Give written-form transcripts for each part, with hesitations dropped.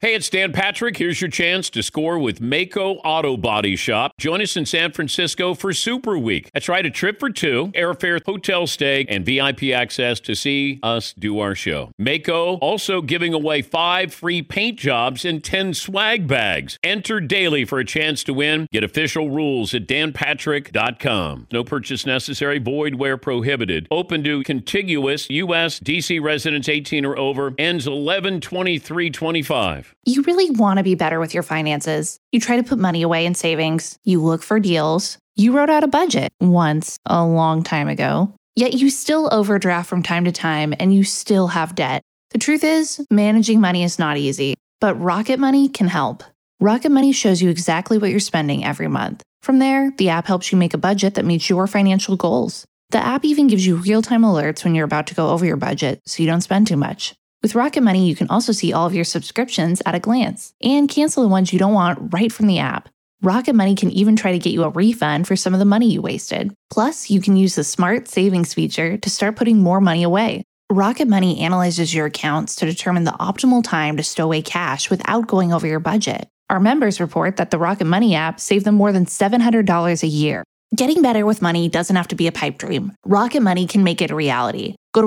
Hey, it's Dan Patrick. Here's your chance to score with Mako Auto Body Shop. Join us in San Francisco for Super Week. That's right, a trip for two, airfare, hotel stay, and VIP access to see us do our show. Mako also giving away 5 free paint jobs and 10 swag bags. Enter daily for a chance to win. Get official rules at danpatrick.com. No purchase necessary, void where prohibited. Open to contiguous U.S. D.C. residents 18 or over. Ends 11/23/25. You really want to be better with your finances. You try to put money away in savings. You look for deals. You wrote out a budget once a long time ago. Yet you still overdraft from time to time and you still have debt. The truth is, managing money is not easy, but Rocket Money can help. Rocket Money shows you exactly what you're spending every month. From there, the app helps you make a budget that meets your financial goals. The app even gives you real-time alerts when you're about to go over your budget so you don't spend too much. With Rocket Money, you can also see all of your subscriptions at a glance and cancel the ones you don't want right from the app. Rocket Money can even try to get you a refund for some of the money you wasted. Plus, you can use the Smart Savings feature to start putting more money away. Rocket Money analyzes your accounts to determine the optimal time to stow away cash without going over your budget. Our members report that the Rocket Money app saved them more than $700 a year. Getting better with money doesn't have to be a pipe dream. Rocket Money can make it a reality. Go to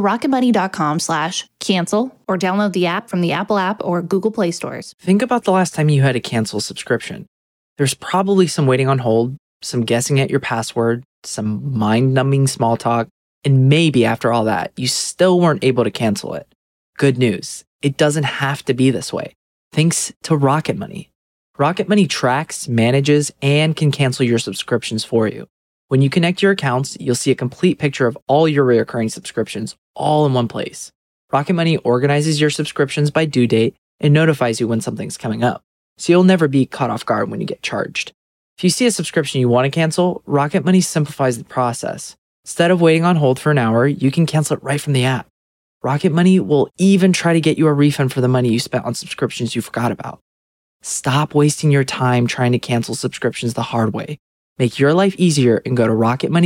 rocketmoney.com/cancel or download the app from the Apple app or Google Play stores. Think about the last time you had to cancel a subscription. There's probably some waiting on hold, some guessing at your password, some mind-numbing small talk, and maybe after all that, you still weren't able to cancel it. Good news, it doesn't have to be this way. Thanks to Rocket Money. Rocket Money tracks, manages, and can cancel your subscriptions for you. When you connect your accounts, you'll see a complete picture of all your recurring subscriptions all in one place. Rocket Money organizes your subscriptions by due date and notifies you when something's coming up, so you'll never be caught off guard when you get charged. If you see a subscription you want to cancel, Rocket Money simplifies the process. Instead of waiting on hold for an hour, you can cancel it right from the app. Rocket Money will even try to get you a refund for the money you spent on subscriptions you forgot about. Stop wasting your time trying to cancel subscriptions the hard way. Make your life easier and go to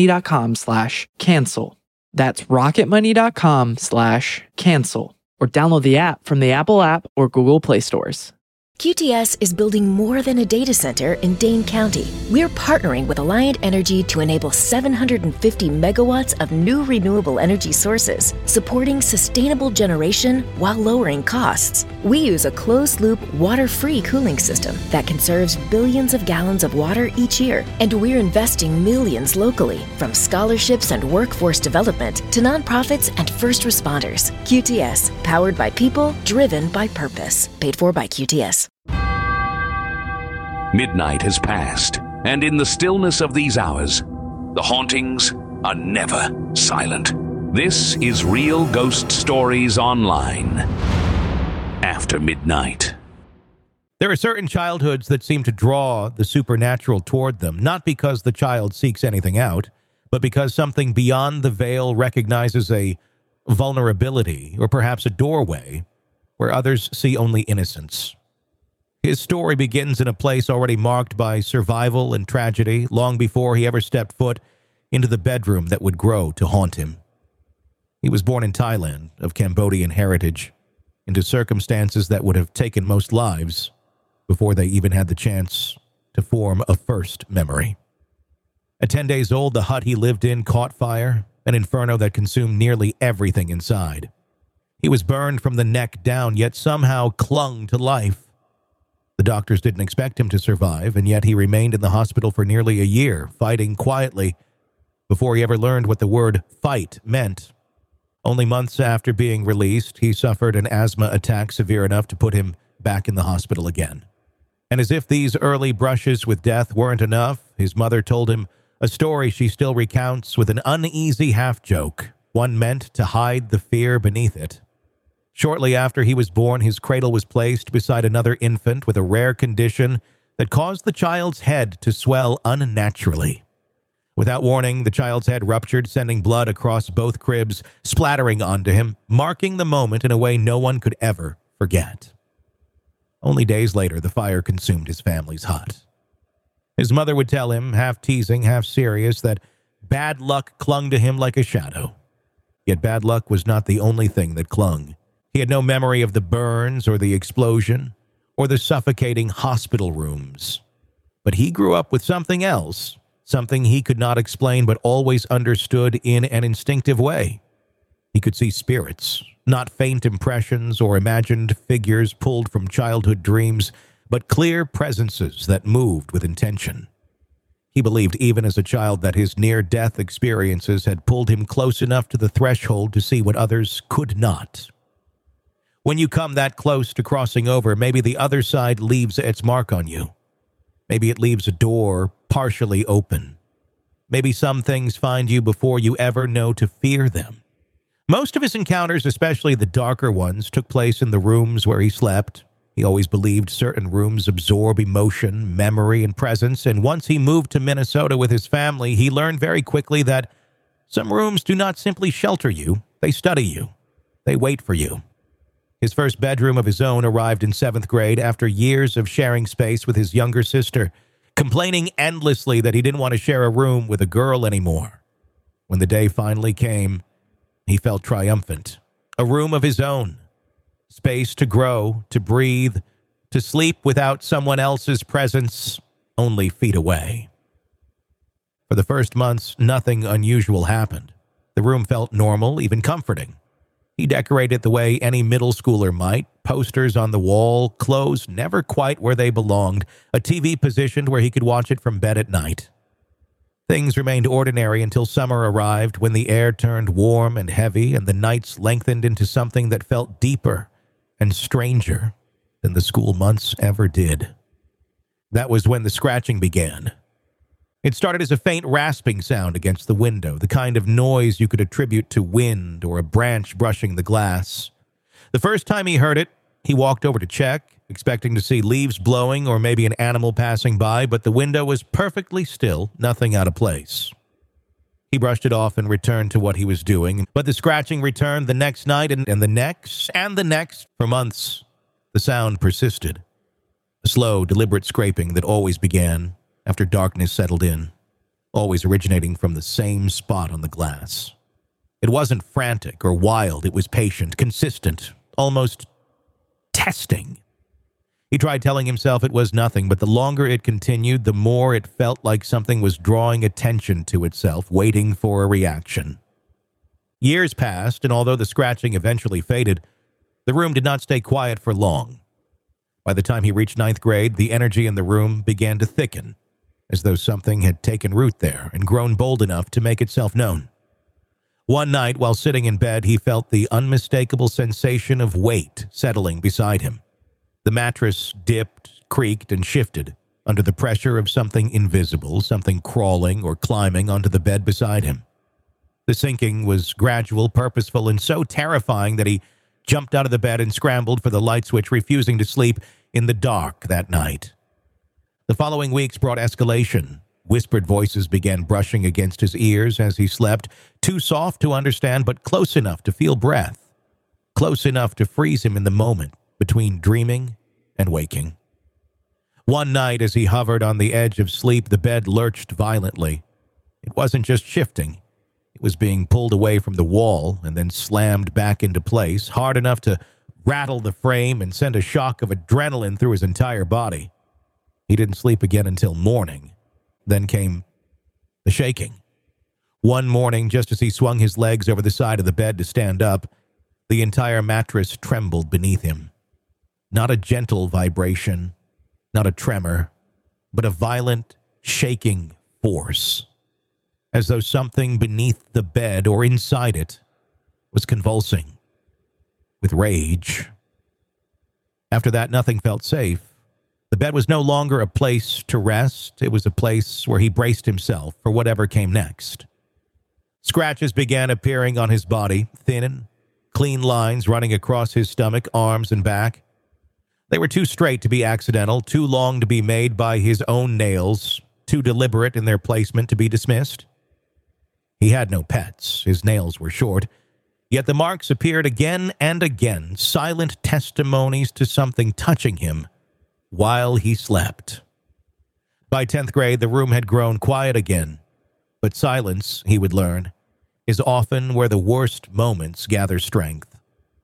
rocketmoney.com/cancel. That's rocketmoney.com/cancel. Or download the app from the Apple app or Google Play stores. QTS is building more than a data center in Dane County. We're partnering with Alliant Energy to enable 750 megawatts of new renewable energy sources, supporting sustainable generation while lowering costs. We use a closed-loop, water-free cooling system that conserves billions of gallons of water each year, and we're investing millions locally, from scholarships and workforce development to nonprofits and first responders. QTS, powered by people, driven by purpose. Paid for by QTS. Midnight has passed, and in the stillness of these hours, the hauntings are never silent. This is Real Ghost Stories Online. After midnight. There are certain childhoods that seem to draw the supernatural toward them, not because the child seeks anything out, but because something beyond the veil recognizes a vulnerability or perhaps a doorway where others see only innocence. His story begins in a place already marked by survival and tragedy long before he ever stepped foot into the bedroom that would grow to haunt him. He was born in Thailand, of Cambodian heritage, into circumstances that would have taken most lives before they even had the chance to form a first memory. At 10 days old, the hut he lived in caught fire, an inferno that consumed nearly everything inside. He was burned from the neck down, yet somehow clung to life. The doctors didn't expect him to survive, and yet he remained in the hospital for nearly a year, fighting quietly, before he ever learned what the word fight meant. Only months after being released, he suffered an asthma attack severe enough to put him back in the hospital again. And as if these early brushes with death weren't enough, his mother told him a story she still recounts with an uneasy half-joke, one meant to hide the fear beneath it. Shortly after he was born, his cradle was placed beside another infant with a rare condition that caused the child's head to swell unnaturally. Without warning, the child's head ruptured, sending blood across both cribs, splattering onto him, marking the moment in a way no one could ever forget. Only days later, the fire consumed his family's hut. His mother would tell him, half teasing, half serious, that bad luck clung to him like a shadow. Yet bad luck was not the only thing that clung. He had no memory of the burns or the explosion, or the suffocating hospital rooms. But he grew up with something else, something he could not explain but always understood in an instinctive way. He could see spirits, not faint impressions or imagined figures pulled from childhood dreams, but clear presences that moved with intention. He believed even as a child that his near-death experiences had pulled him close enough to the threshold to see what others could not. When you come that close to crossing over, maybe the other side leaves its mark on you. Maybe it leaves a door partially open. Maybe some things find you before you ever know to fear them. Most of his encounters, especially the darker ones, took place in the rooms where he slept. He always believed certain rooms absorb emotion, memory, and presence, and once he moved to Minnesota with his family, he learned very quickly that some rooms do not simply shelter you, they study you. They wait for you. His first bedroom of his own arrived in 7th grade after years of sharing space with his younger sister, complaining endlessly that he didn't want to share a room with a girl anymore. When the day finally came, he felt triumphant. A room of his own. Space to grow, to breathe, to sleep without someone else's presence only feet away. For the first months, nothing unusual happened. The room felt normal, even comforting. He decorated the way any middle schooler might, posters on the wall, clothes never quite where they belonged, a TV positioned where he could watch it from bed at night. Things remained ordinary until summer arrived, when the air turned warm and heavy and the nights lengthened into something that felt deeper and stranger than the school months ever did. That was when the scratching began. It started as a faint rasping sound against the window, the kind of noise you could attribute to wind or a branch brushing the glass. The first time he heard it, he walked over to check, expecting to see leaves blowing or maybe an animal passing by, but the window was perfectly still, nothing out of place. He brushed it off and returned to what he was doing, but the scratching returned the next night and the next and the next. For months, the sound persisted. A slow, deliberate scraping that always began after darkness settled in, always originating from the same spot on the glass. It wasn't frantic or wild, it was patient, consistent, almost testing. He tried telling himself it was nothing, but the longer it continued, the more it felt like something was drawing attention to itself, waiting for a reaction. Years passed, and although the scratching eventually faded, the room did not stay quiet for long. By the time he reached 9th grade, the energy in the room began to thicken, as though something had taken root there and grown bold enough to make itself known. One night, while sitting in bed, he felt the unmistakable sensation of weight settling beside him. The mattress dipped, creaked, and shifted under the pressure of something invisible, something crawling or climbing onto the bed beside him. The sinking was gradual, purposeful, and so terrifying that he jumped out of the bed and scrambled for the light switch, refusing to sleep in the dark that night. The following weeks brought escalation. Whispered voices began brushing against his ears as he slept, too soft to understand but close enough to feel breath, close enough to freeze him in the moment between dreaming and waking. One night, as he hovered on the edge of sleep, the bed lurched violently. It wasn't just shifting. It was being pulled away from the wall and then slammed back into place, hard enough to rattle the frame and send a shock of adrenaline through his entire body. He didn't sleep again until morning. Then came the shaking. One morning, just as he swung his legs over the side of the bed to stand up, the entire mattress trembled beneath him. Not a gentle vibration, not a tremor, but a violent, shaking force, as though something beneath the bed or inside it was convulsing with rage. After that, nothing felt safe. The bed was no longer a place to rest. It was a place where he braced himself for whatever came next. Scratches began appearing on his body, thin, clean lines running across his stomach, arms, and back. They were too straight to be accidental, too long to be made by his own nails, too deliberate in their placement to be dismissed. He had no pets. His nails were short. Yet the marks appeared again and again, silent testimonies to something touching him while he slept. By 10th grade, the room had grown quiet again. But silence, he would learn, is often where the worst moments gather strength.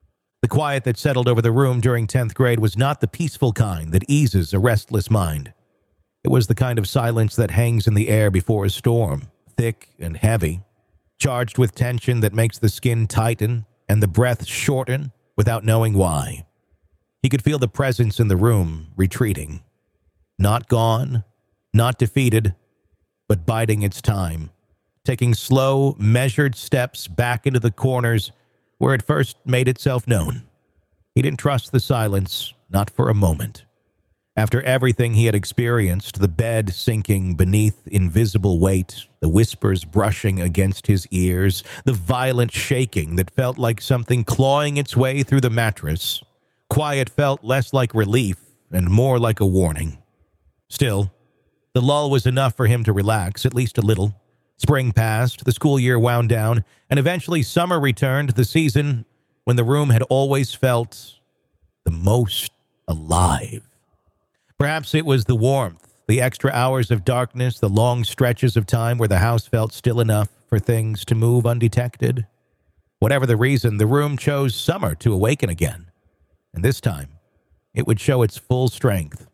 The quiet that settled over the room during 10th grade was not the peaceful kind that eases a restless mind. It was the kind of silence that hangs in the air before a storm, thick and heavy, charged with tension that makes the skin tighten and the breath shorten without knowing why. He could feel the presence in the room retreating. Not gone, not defeated, but biding its time, taking slow, measured steps back into the corners where it first made itself known. He didn't trust the silence, not for a moment. After everything he had experienced, the bed sinking beneath invisible weight, the whispers brushing against his ears, the violent shaking that felt like something clawing its way through the mattress, quiet felt less like relief and more like a warning. Still, the lull was enough for him to relax, at least a little. Spring passed, the school year wound down, and eventually summer returned, the season when the room had always felt the most alive. Perhaps it was the warmth, the extra hours of darkness, the long stretches of time where the house felt still enough for things to move undetected. Whatever the reason, the room chose summer to awaken again, and this time it would show its full strength.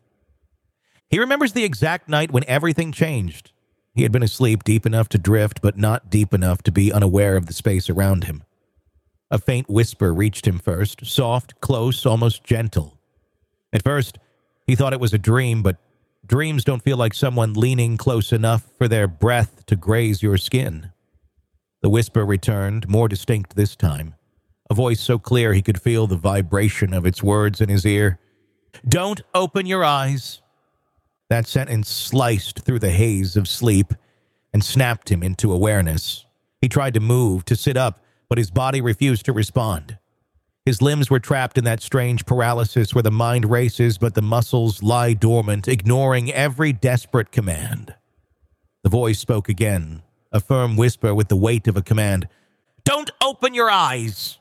He remembers the exact night when everything changed. He had been asleep deep enough to drift, but not deep enough to be unaware of the space around him. A faint whisper reached him first, soft, close, almost gentle. At first, he thought it was a dream, but dreams don't feel like someone leaning close enough for their breath to graze your skin. The whisper returned, more distinct this time, a voice so clear he could feel the vibration of its words in his ear. "Don't open your eyes." That sentence sliced through the haze of sleep and snapped him into awareness. He tried to move, to sit up, but his body refused to respond. His limbs were trapped in that strange paralysis where the mind races but the muscles lie dormant, ignoring every desperate command. The voice spoke again, a firm whisper with the weight of a command. "Don't open your eyes!"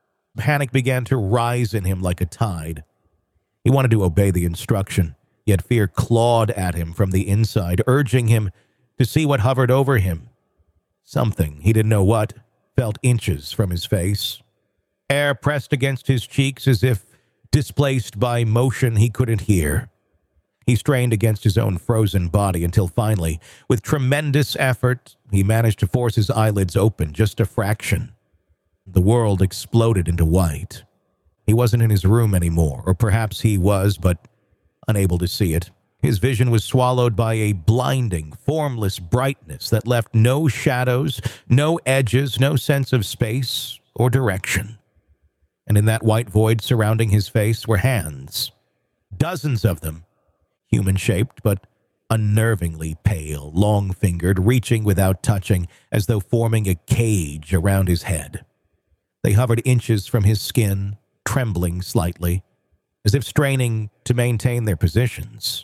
Panic began to rise in him like a tide. He wanted to obey the instruction. Yet fear clawed at him from the inside, urging him to see what hovered over him. Something, he didn't know what, felt inches from his face. Air pressed against his cheeks as if displaced by motion he couldn't hear. He strained against his own frozen body until finally, with tremendous effort, he managed to force his eyelids open just a fraction. The world exploded into white. He wasn't in his room anymore, or perhaps he was, but unable to see it. His vision was swallowed by a blinding, formless brightness that left no shadows, no edges, no sense of space or direction. And in that white void surrounding his face were hands. Dozens of them, human-shaped but unnervingly pale, long-fingered, reaching without touching, as though forming a cage around his head. They hovered inches from his skin, trembling slightly, as if straining to maintain their positions.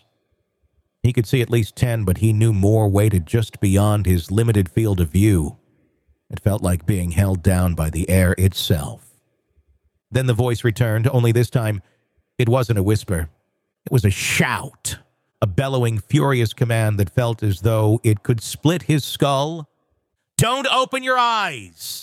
He could see at least 10, but he knew more waited just beyond his limited field of view. It felt like being held down by the air itself. Then the voice returned, only this time it wasn't a whisper. It was a shout, a bellowing, furious command that felt as though it could split his skull. "Don't open your eyes!"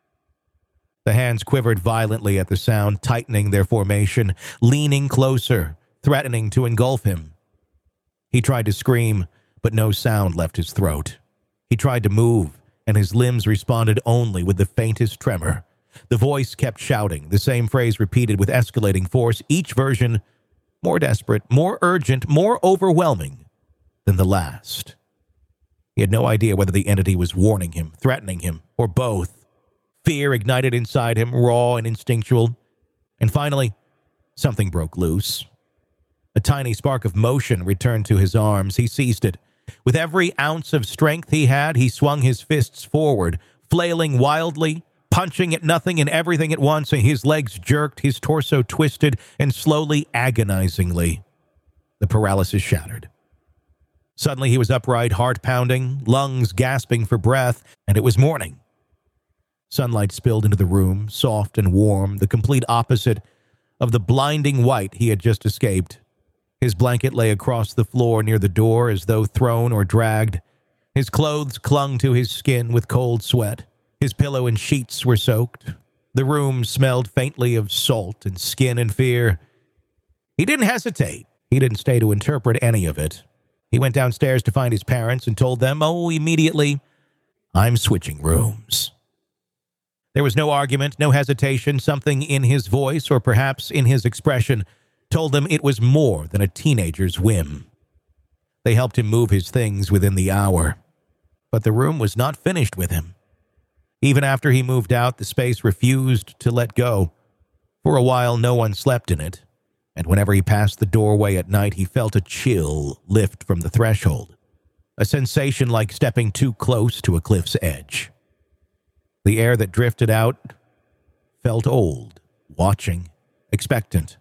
The hands quivered violently at the sound, tightening their formation, leaning closer, threatening to engulf him. He tried to scream, but no sound left his throat. He tried to move, and his limbs responded only with the faintest tremor. The voice kept shouting, the same phrase repeated with escalating force, each version more desperate, more urgent, more overwhelming than the last. He had no idea whether the entity was warning him, threatening him, or both. Fear ignited inside him, raw and instinctual. And finally, something broke loose. A tiny spark of motion returned to his arms. He seized it. With every ounce of strength he had, he swung his fists forward, flailing wildly, punching at nothing and everything at once. His legs jerked, his torso twisted, and slowly, agonizingly, the paralysis shattered. Suddenly he was upright, heart pounding, lungs gasping for breath, and it was morning. Sunlight spilled into the room, soft and warm, the complete opposite of the blinding white he had just escaped. His blanket lay across the floor near the door as though thrown or dragged. His clothes clung to his skin with cold sweat. His pillow and sheets were soaked. The room smelled faintly of salt and skin and fear. He didn't hesitate. He didn't stay to interpret any of it. He went downstairs to find his parents and told them, immediately, "I'm switching rooms." There was no argument, no hesitation. Something in his voice, or perhaps in his expression, told them it was more than a teenager's whim. They helped him move his things within the hour. But the room was not finished with him. Even after he moved out, the space refused to let go. For a while, no one slept in it, and whenever he passed the doorway at night, he felt a chill lift from the threshold, a sensation like stepping too close to a cliff's edge. The air that drifted out felt old, watching, expectant.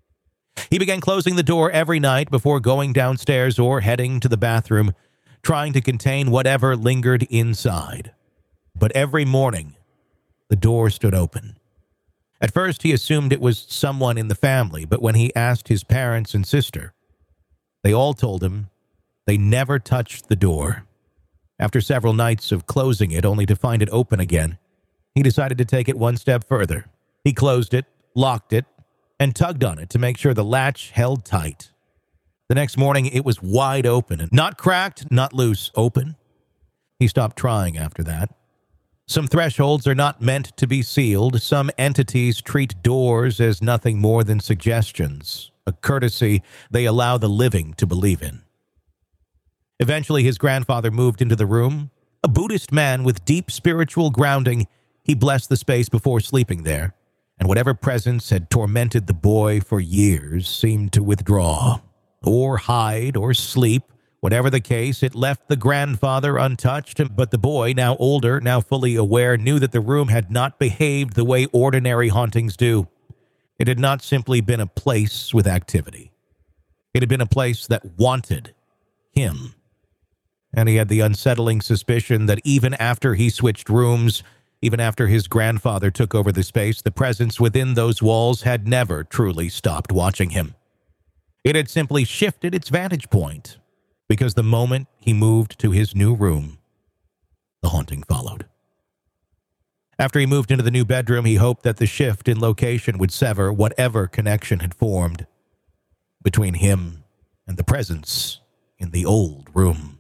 He began closing the door every night before going downstairs or heading to the bathroom, trying to contain whatever lingered inside. But every morning, the door stood open. At first, he assumed it was someone in the family, but when he asked his parents and sister, they all told him they never touched the door. After several nights of closing it only to find it open again, he decided to take it one step further. He closed it, locked it, and tugged on it to make sure the latch held tight. The next morning, it was wide open, not cracked, not loose, open. He stopped trying after that. Some thresholds are not meant to be sealed. Some entities treat doors as nothing more than suggestions, a courtesy they allow the living to believe in. Eventually, his grandfather moved into the room. A Buddhist man with deep spiritual grounding, he blessed the space before sleeping there, and whatever presence had tormented the boy for years seemed to withdraw, or hide, or sleep. Whatever the case, it left the grandfather untouched, but the boy, now older, now fully aware, knew that the room had not behaved the way ordinary hauntings do. It had not simply been a place with activity. It had been a place that wanted him. And he had the unsettling suspicion that even after he switched rooms, even after his grandfather took over the space, the presence within those walls had never truly stopped watching him. It had simply shifted its vantage point, because the moment he moved to his new room, the haunting followed. After he moved into the new bedroom, he hoped that the shift in location would sever whatever connection had formed between him and the presence in the old room.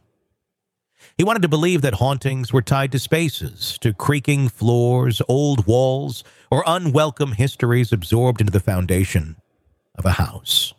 He wanted to believe that hauntings were tied to spaces, to creaking floors, old walls, or unwelcome histories absorbed into the foundation of a house.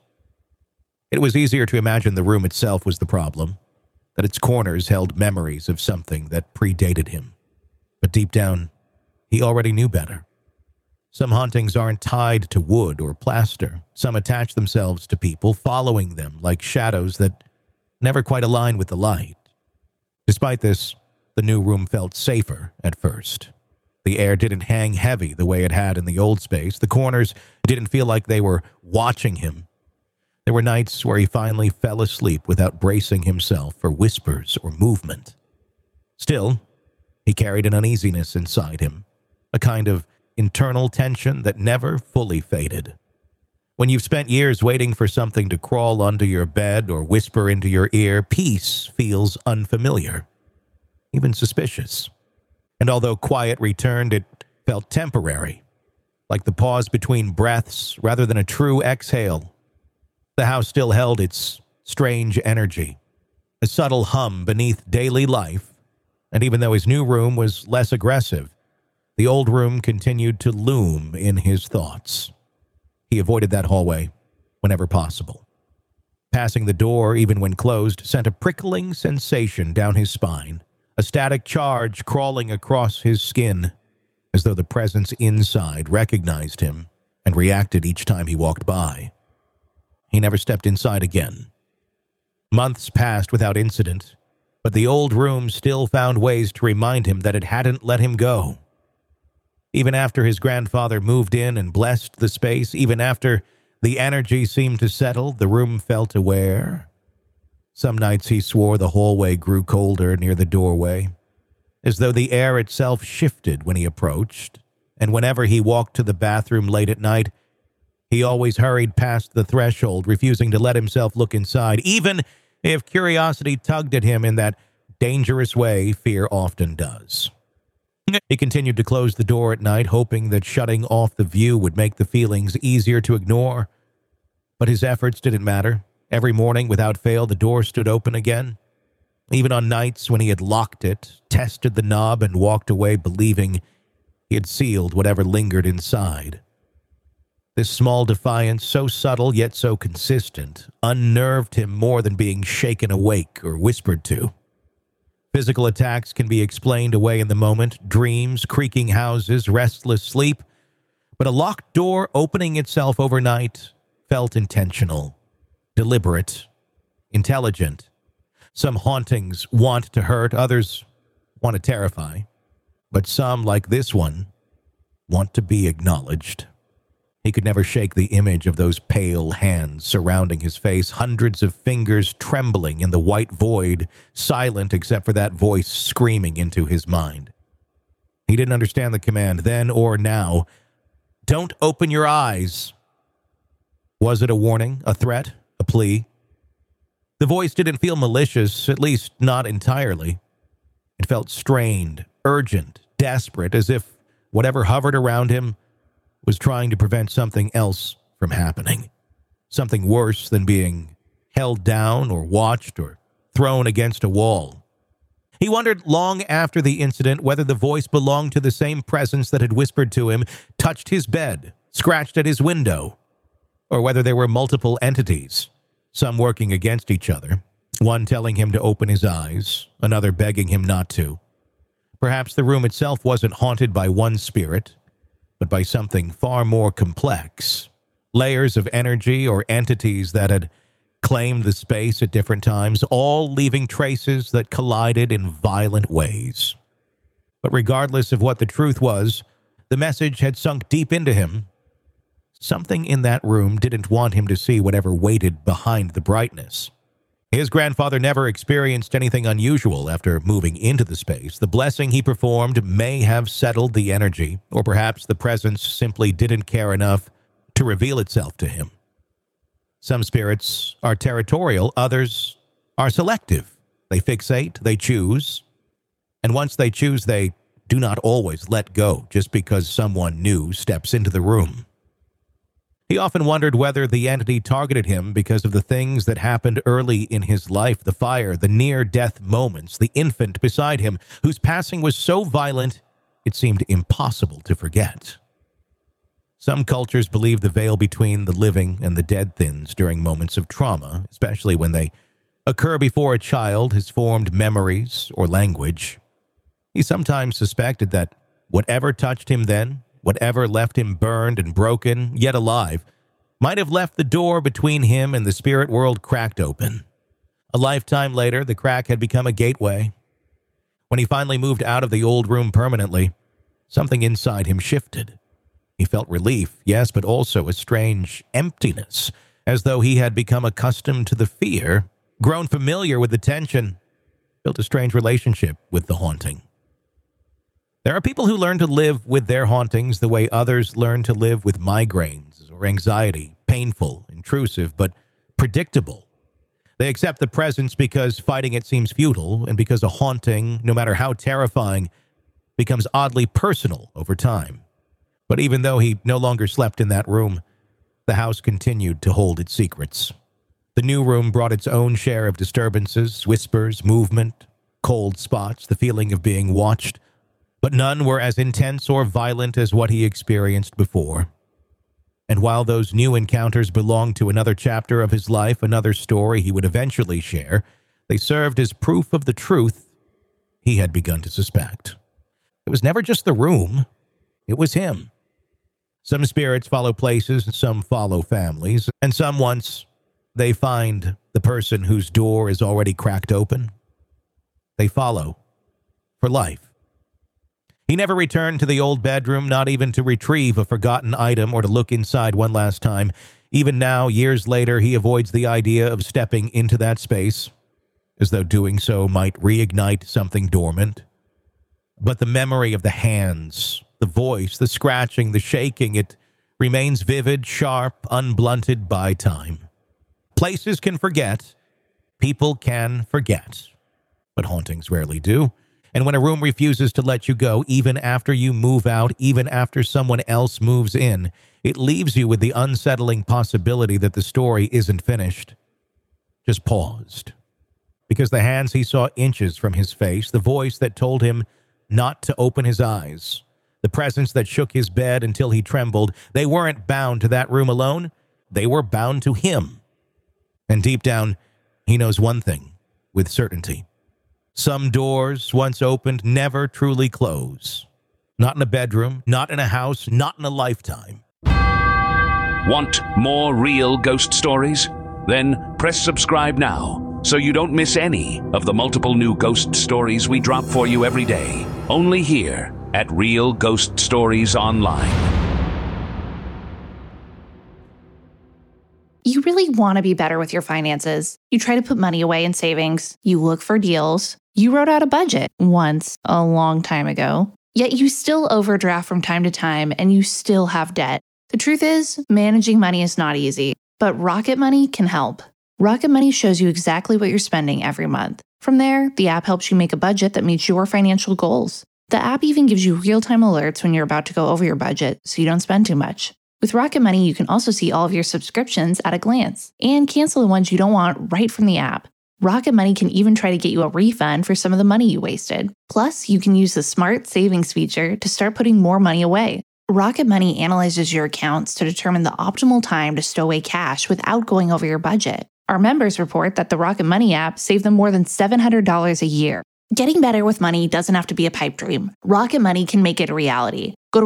It was easier to imagine the room itself was the problem, that its corners held memories of something that predated him. But deep down, he already knew better. Some hauntings aren't tied to wood or plaster. Some attach themselves to people, following them like shadows that never quite align with the light. Despite this, the new room felt safer at first. The air didn't hang heavy the way it had in the old space. The corners didn't feel like they were watching him. There were nights where he finally fell asleep without bracing himself for whispers or movement. Still, he carried an uneasiness inside him, a kind of internal tension that never fully faded. When you've spent years waiting for something to crawl under your bed or whisper into your ear, peace feels unfamiliar, even suspicious. And although quiet returned, it felt temporary, like the pause between breaths rather than a true exhale. The house still held its strange energy, a subtle hum beneath daily life, and even though his new room was less aggressive, the old room continued to loom in his thoughts. He avoided that hallway whenever possible. Passing the door, even when closed, sent a prickling sensation down his spine, a static charge crawling across his skin, as though the presence inside recognized him and reacted each time he walked by. He never stepped inside again. Months passed without incident, but the old room still found ways to remind him that it hadn't let him go. Even after his grandfather moved in and blessed the space, even after the energy seemed to settle, the room felt aware. Some nights he swore the hallway grew colder near the doorway, as though the air itself shifted when he approached, and whenever he walked to the bathroom late at night, he always hurried past the threshold, refusing to let himself look inside, even if curiosity tugged at him in that dangerous way fear often does. He continued to close the door at night, hoping that shutting off the view would make the feelings easier to ignore. But his efforts didn't matter. Every morning, without fail, the door stood open again. Even on nights when he had locked it, tested the knob, and walked away believing he had sealed whatever lingered inside. This small defiance, so subtle yet so consistent, unnerved him more than being shaken awake or whispered to. Physical attacks can be explained away in the moment, dreams, creaking houses, restless sleep, but a locked door opening itself overnight felt intentional, deliberate, intelligent. Some hauntings want to hurt, others want to terrify, but some, like this one, want to be acknowledged. He could never shake the image of those pale hands surrounding his face, hundreds of fingers trembling in the white void, silent except for that voice screaming into his mind. He didn't understand the command then or now. Don't open your eyes. Was it a warning, a threat, a plea? The voice didn't feel malicious, at least not entirely. It felt strained, urgent, desperate, as if whatever hovered around him was trying to prevent something else from happening. Something worse than being held down or watched or thrown against a wall. He wondered long after the incident whether the voice belonged to the same presence that had whispered to him, touched his bed, scratched at his window, or whether there were multiple entities, some working against each other, one telling him to open his eyes, another begging him not to. Perhaps the room itself wasn't haunted by one spirit, but by something far more complex. Layers of energy or entities that had claimed the space at different times, all leaving traces that collided in violent ways. But regardless of what the truth was, the message had sunk deep into him. Something in that room didn't want him to see whatever waited behind the brightness. His grandfather never experienced anything unusual after moving into the space. The blessing he performed may have settled the energy, or perhaps the presence simply didn't care enough to reveal itself to him. Some spirits are territorial, others are selective. They fixate, they choose, and once they choose, they do not always let go just because someone new steps into the room. He often wondered whether the entity targeted him because of the things that happened early in his life, the fire, the near-death moments, the infant beside him, whose passing was so violent it seemed impossible to forget. Some cultures believe the veil between the living and the dead thins during moments of trauma, especially when they occur before a child has formed memories or language. He sometimes suspected that whatever touched him then, whatever left him burned and broken, yet alive, might have left the door between him and the spirit world cracked open. A lifetime later, the crack had become a gateway. When he finally moved out of the old room permanently, something inside him shifted. He felt relief, yes, but also a strange emptiness, as though he had become accustomed to the fear, grown familiar with the tension, built a strange relationship with the haunting. There are people who learn to live with their hauntings the way others learn to live with migraines or anxiety, painful, intrusive, but predictable. They accept the presence because fighting it seems futile, and because a haunting, no matter how terrifying, becomes oddly personal over time. But even though he no longer slept in that room, the house continued to hold its secrets. The new room brought its own share of disturbances, whispers, movement, cold spots, the feeling of being watched, but none were as intense or violent as what he experienced before. And while those new encounters belonged to another chapter of his life, another story he would eventually share, they served as proof of the truth he had begun to suspect. It was never just the room, it was him. Some spirits follow places, and some follow families, and some once they find the person whose door is already cracked open, they follow for life. He never returned to the old bedroom, not even to retrieve a forgotten item or to look inside one last time. Even now, years later, he avoids the idea of stepping into that space, as though doing so might reignite something dormant. But the memory of the hands, the voice, the scratching, the shaking, it remains vivid, sharp, unblunted by time. Places can forget, people can forget, but hauntings rarely do. And when a room refuses to let you go, even after you move out, even after someone else moves in, it leaves you with the unsettling possibility that the story isn't finished. Just paused. Because the hands he saw inches from his face, the voice that told him not to open his eyes, the presence that shook his bed until he trembled, they weren't bound to that room alone. They were bound to him. And deep down, he knows one thing with certainty. Some doors, once opened, never truly close. Not in a bedroom, not in a house, not in a lifetime. Want more real ghost stories? Then press subscribe now so you don't miss any of the multiple new ghost stories we drop for you every day. Only here at Real Ghost Stories Online. You really want to be better with your finances. You try to put money away in savings. You look for deals. You wrote out a budget once a long time ago. Yet you still overdraft from time to time and you still have debt. The truth is, managing money is not easy, but Rocket Money can help. Rocket Money shows you exactly what you're spending every month. From there, the app helps you make a budget that meets your financial goals. The app even gives you real-time alerts when you're about to go over your budget so you don't spend too much. With Rocket Money, you can also see all of your subscriptions at a glance and cancel the ones you don't want right from the app. Rocket Money can even try to get you a refund for some of the money you wasted. Plus, you can use the Smart Savings feature to start putting more money away. Rocket Money analyzes your accounts to determine the optimal time to stow away cash without going over your budget. Our members report that the Rocket Money app saved them more than $700 a year. Getting better with money doesn't have to be a pipe dream. Rocket Money can make it a reality. Go to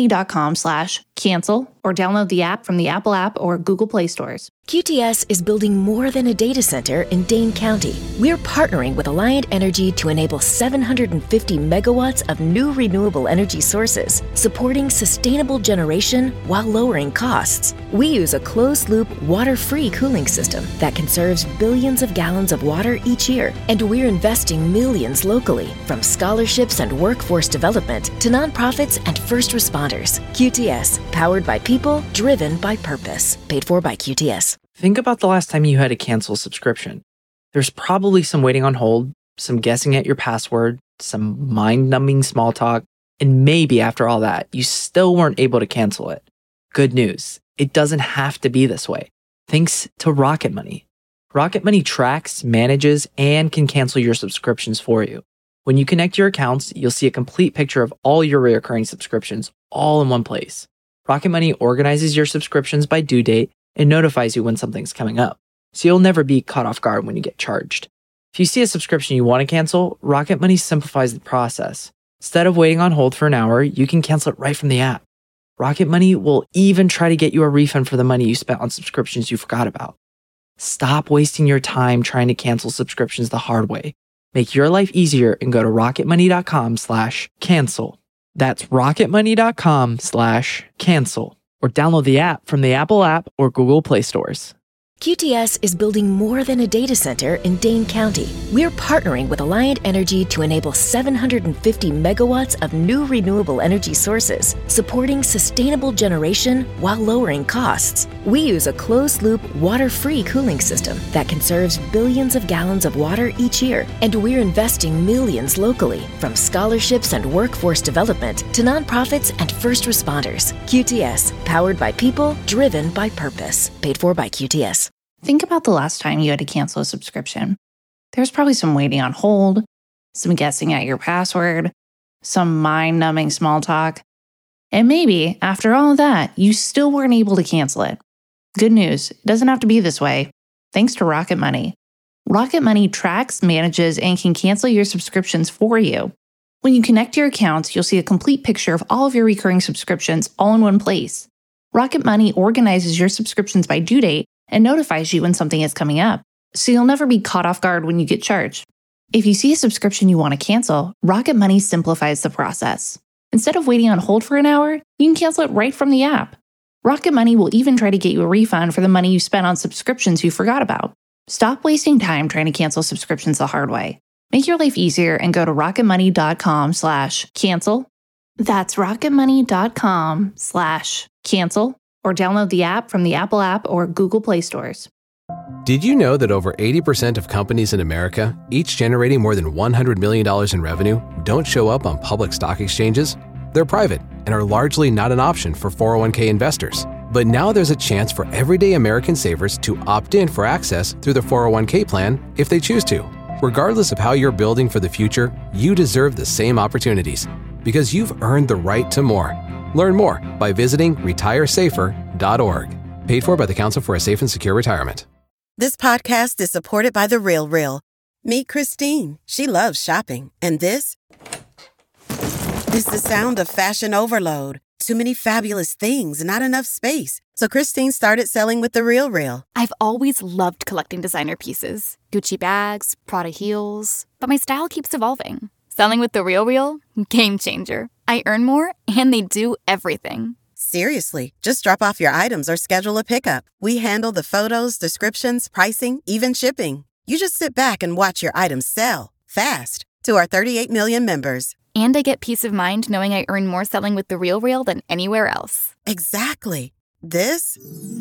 rocketmoney.com/cancel or download the app from the Apple app or Google Play stores. QTS is building more than a data center in Dane County. We're partnering with Alliant Energy to enable 750 megawatts of new renewable energy sources, supporting sustainable generation while lowering costs. We use a closed-loop, water-free cooling system that conserves billions of gallons of water each year, and we're investing millions locally, from scholarships and workforce development to nonprofits and first responders. QTS, powered by people, driven by purpose. Paid for by QTS. Think about the last time you had to cancel a subscription. There's probably some waiting on hold, some guessing at your password, some mind-numbing small talk, and maybe after all that, you still weren't able to cancel it. Good news, it doesn't have to be this way. Thanks to Rocket Money. Rocket Money tracks, manages, and can cancel your subscriptions for you. When you connect your accounts, you'll see a complete picture of all your recurring subscriptions all in one place. Rocket Money organizes your subscriptions by due date and notifies you when something's coming up, so you'll never be caught off guard when you get charged. If you see a subscription you want to cancel, Rocket Money simplifies the process. Instead of waiting on hold for an hour, you can cancel it right from the app. Rocket Money will even try to get you a refund for the money you spent on subscriptions you forgot about. Stop wasting your time trying to cancel subscriptions the hard way. Make your life easier and go to rocketmoney.com/cancel. That's rocketmoney.com/cancel. Or download the app from the Apple app or Google Play stores. QTS is building more than a data center in Dane County. We're partnering with Alliant Energy to enable 750 megawatts of new renewable energy sources, supporting sustainable generation while lowering costs. We use a closed-loop, water-free cooling system that conserves billions of gallons of water each year, and we're investing millions locally, from scholarships and workforce development to nonprofits and first responders. QTS, powered by people, driven by purpose. Paid for by QTS. Think about the last time you had to cancel a subscription. There's probably some waiting on hold, some guessing at your password, some mind-numbing small talk, and maybe, after all of that, you still weren't able to cancel it. Good news, it doesn't have to be this way, thanks to Rocket Money. Rocket Money tracks, manages, and can cancel your subscriptions for you. When you connect your accounts, you'll see a complete picture of all of your recurring subscriptions all in one place. Rocket Money organizes your subscriptions by due date and notifies you when something is coming up, so you'll never be caught off guard when you get charged. If you see a subscription you want to cancel, Rocket Money simplifies the process. Instead of waiting on hold for an hour, you can cancel it right from the app. Rocket Money will even try to get you a refund for the money you spent on subscriptions you forgot about. Stop wasting time trying to cancel subscriptions the hard way. Make your life easier and go to rocketmoney.com/cancel. That's rocketmoney.com/cancel. Or download the app from the Apple app or Google Play stores. Did you know that over 80% of companies in America, each generating more than $100 million in revenue, don't show up on public stock exchanges? They're private and are largely not an option for 401k investors. But now there's a chance for everyday American savers to opt in for access through the 401k plan if they choose to. Regardless of how you're building for the future, you deserve the same opportunities because you've earned the right to more. Learn more by visiting retiresafer.org. Paid for by the Council for a Safe and Secure Retirement. This podcast is supported by The RealReal. Meet Christine. She loves shopping. And this is the sound of fashion overload. Too many fabulous things, not enough space. So Christine started selling with The RealReal. I've always loved collecting designer pieces. Gucci bags, Prada heels. But my style keeps evolving. Selling with The RealReal? Game changer. I earn more, and they do everything. Seriously, just drop off your items or schedule a pickup. We handle the photos, descriptions, pricing, even shipping. You just sit back and watch your items sell fast to our 38 million members. And I get peace of mind knowing I earn more selling with The RealReal than anywhere else. Exactly. That's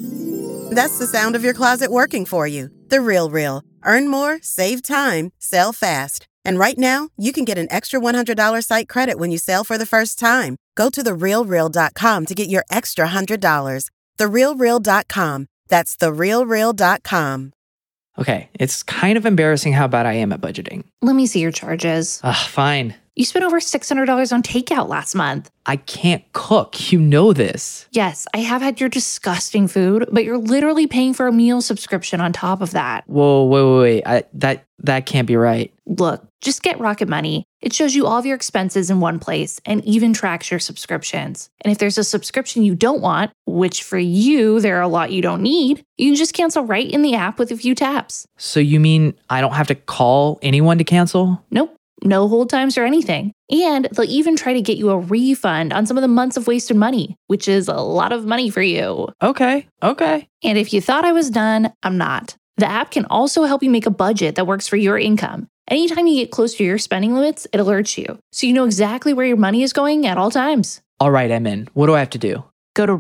the sound of your closet working for you. The RealReal. Earn more, save time, sell fast. And right now, you can get an extra $100 site credit when you sell for the first time. Go to therealreal.com to get your extra $100. Therealreal.com. That's therealreal.com. Okay, it's kind of embarrassing how bad I am at budgeting. Let me see your charges. Fine. You spent over $600 on takeout last month. I can't cook. You know this. Yes, I have had your disgusting food, but you're literally paying for a meal subscription on top of that. Whoa, wait. That can't be right. Look, just get Rocket Money. It shows you all of your expenses in one place and even tracks your subscriptions. And if there's a subscription you don't want, which for you, there are a lot you don't need, you can just cancel right in the app with a few taps. So you mean I don't have to call anyone to cancel? Nope. No hold times or anything. And they'll even try to get you a refund on some of the months of wasted money, which is a lot of money for you. Okay. And if you thought I was done, I'm not. The app can also help you make a budget that works for your income. Anytime you get close to your spending limits, it alerts you, so you know exactly where your money is going at all times. All right, I'm in. What do I have to do? Go to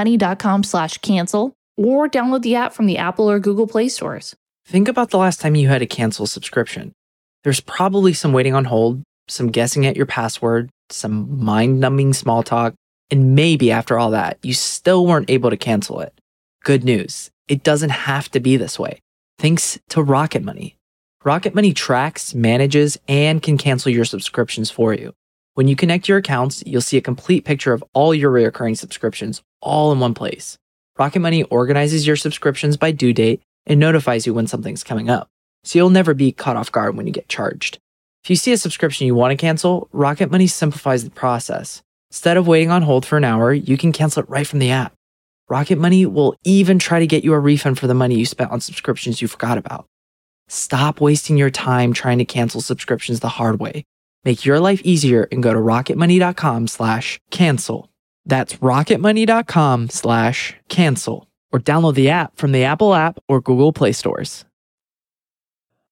rocketmoney.com/cancel or download the app from the Apple or Google Play stores. Think about the last time you had to cancel a subscription. There's probably some waiting on hold, some guessing at your password, some mind-numbing small talk, and maybe after all that, you still weren't able to cancel it. Good news, it doesn't have to be this way. Thanks to Rocket Money. Rocket Money tracks, manages, and can cancel your subscriptions for you. When you connect your accounts, you'll see a complete picture of all your recurring subscriptions all in one place. Rocket Money organizes your subscriptions by due date and notifies you when something's coming up, so you'll never be caught off guard when you get charged. If you see a subscription you want to cancel, Rocket Money simplifies the process. Instead of waiting on hold for an hour, you can cancel it right from the app. Rocket Money will even try to get you a refund for the money you spent on subscriptions you forgot about. Stop wasting your time trying to cancel subscriptions the hard way. Make your life easier and go to rocketmoney.com/cancel. That's rocketmoney.com/cancel. Or download the app from the Apple app or Google Play stores.